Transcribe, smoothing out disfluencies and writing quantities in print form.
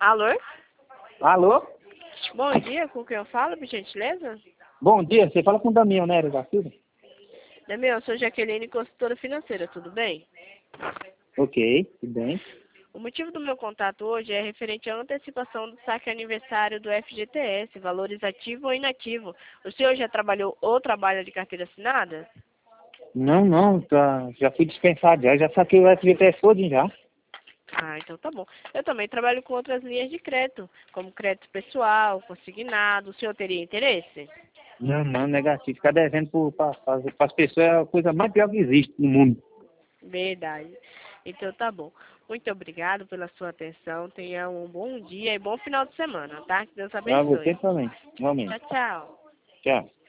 Alô? Alô? Bom dia, com quem eu falo, por gentileza? Bom dia, você fala com o Damião Nery da Silva? Damião, eu sou Jaqueline, consultora financeira, tudo bem? Ok, tudo bem. O motivo do meu contato hoje é referente à antecipação do saque aniversário do FGTS, valores ativo ou inativo. O senhor já trabalhou ou trabalha de carteira assinada? Não, já fui dispensado, já saquei o FGTS todo já. Ah, então tá bom. Eu também trabalho com outras linhas de crédito, como crédito pessoal, consignado. O senhor teria interesse? Não, negativo. Ficar devendo para as pessoas é a coisa mais pior que existe no mundo. Verdade. Então tá bom. Muito obrigado pela sua atenção. Tenha um bom dia e bom final de semana, tá? Que Deus Para você abençoe. também, realmente. Tchau, tchau. Tchau.